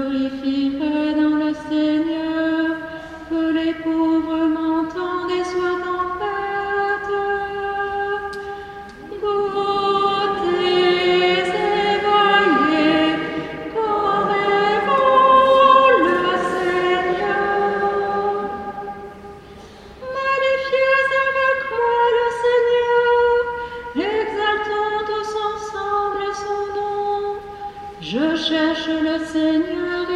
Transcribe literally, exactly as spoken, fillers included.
glorifierai dans le Seigneur, que les pauvres m'entendent et soient en fête. Goûtez et voyez comme est bon le Seigneur. Magnifiez avec moi le Seigneur, exaltons tous ensemble son nom. Je cherche le Seigneur